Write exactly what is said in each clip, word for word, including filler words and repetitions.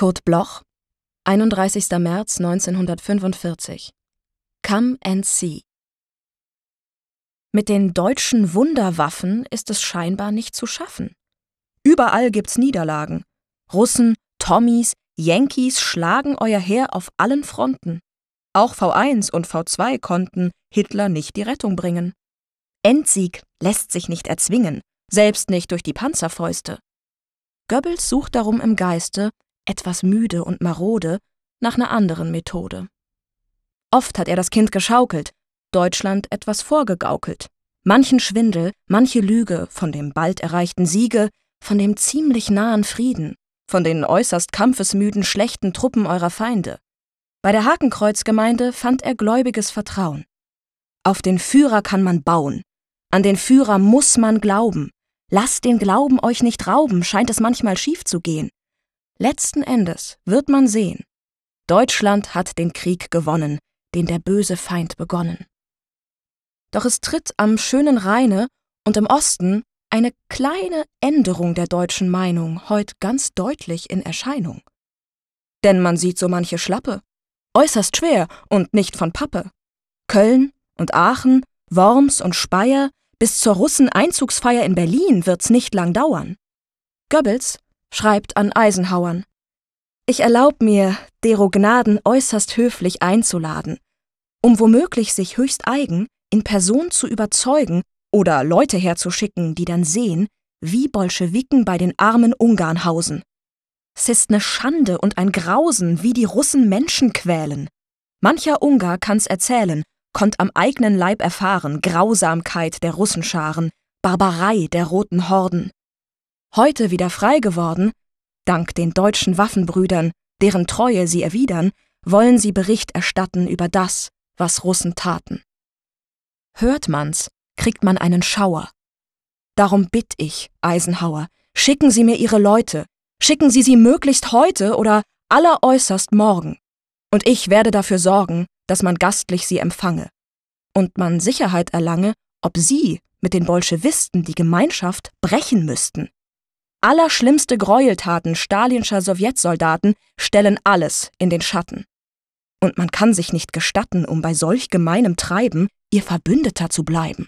Kurt Bloch, einunddreißigster März neunzehnhundertfünfundvierzig. Come and see. Mit den deutschen Wunderwaffen ist es scheinbar nicht zu schaffen. Überall gibt's Niederlagen. Russen, Tommies, Yankees schlagen euer Heer auf allen Fronten. Auch V eins und V zwei konnten Hitler nicht die Rettung bringen. Endsieg lässt sich nicht erzwingen, selbst nicht durch die Panzerfäuste. Goebbels sucht darum im Geiste, etwas müde und marode, nach einer anderen Methode. Oft hat er das Kind geschaukelt, Deutschland etwas vorgegaukelt. Manchen Schwindel, manche Lüge von dem bald erreichten Siege, von dem ziemlich nahen Frieden, von den äußerst kampfesmüden, schlechten Truppen eurer Feinde. Bei der Hakenkreuzgemeinde fand er gläubiges Vertrauen. Auf den Führer kann man bauen, an den Führer muss man glauben. Lasst den Glauben euch nicht rauben, scheint es manchmal schief zu gehen. Letzten Endes wird man sehen, Deutschland hat den Krieg gewonnen, den der böse Feind begonnen. Doch es tritt am schönen Rheine und im Osten eine kleine Änderung der deutschen Meinung heut ganz deutlich in Erscheinung. Denn man sieht so manche Schlappe, äußerst schwer und nicht von Pappe. Köln und Aachen, Worms und Speyer, bis zur Russen-Einzugsfeier in Berlin wird's nicht lang dauern. Goebbels schreibt an Eisenhauern: Ich erlaub mir, dero Gnaden äußerst höflich einzuladen, um womöglich sich höchst eigen in Person zu überzeugen oder Leute herzuschicken, die dann sehen, wie Bolschewiken bei den armen Ungarn hausen. Es ist ne Schande und ein Grausen, wie die Russen Menschen quälen. Mancher Ungar kann's erzählen, konnt am eigenen Leib erfahren Grausamkeit der Russenscharen, Barbarei der roten Horden. Heute wieder frei geworden, dank den deutschen Waffenbrüdern, deren Treue sie erwidern, wollen sie Bericht erstatten über das, was Russen taten. Hört man's, kriegt man einen Schauer. Darum bitt ich, Eisenhower, schicken Sie mir Ihre Leute, schicken Sie sie möglichst heute oder alleräußerst morgen. Und ich werde dafür sorgen, dass man gastlich sie empfange und man Sicherheit erlange, ob sie mit den Bolschewisten die Gemeinschaft brechen müssten. Allerschlimmste Gräueltaten stalinscher Sowjetsoldaten stellen alles in den Schatten. Und man kann sich nicht gestatten, um bei solch gemeinem Treiben ihr Verbündeter zu bleiben.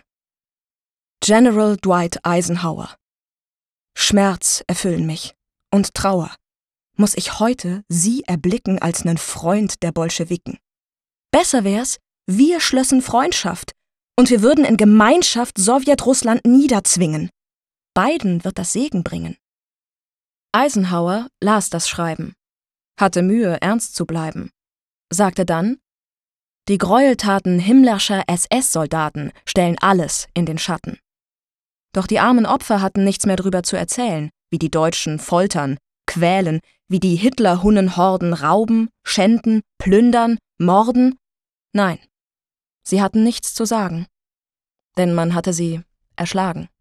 General Dwight Eisenhower. Schmerz erfüllen mich und Trauer. Muss ich heute Sie erblicken als nen Freund der Bolschewiken. Besser wär's, wir schlössen Freundschaft und wir würden in Gemeinschaft Sowjetrussland niederzwingen. Beiden wird das Segen bringen. Eisenhower las das Schreiben, hatte Mühe, ernst zu bleiben, sagte dann: Die Gräueltaten himmlerscher S S-Soldaten stellen alles in den Schatten. Doch die armen Opfer hatten nichts mehr drüber zu erzählen, wie die Deutschen foltern, quälen, wie die Hitler-Hunnenhorden rauben, schänden, plündern, morden. Nein, sie hatten nichts zu sagen, denn man hatte sie erschlagen.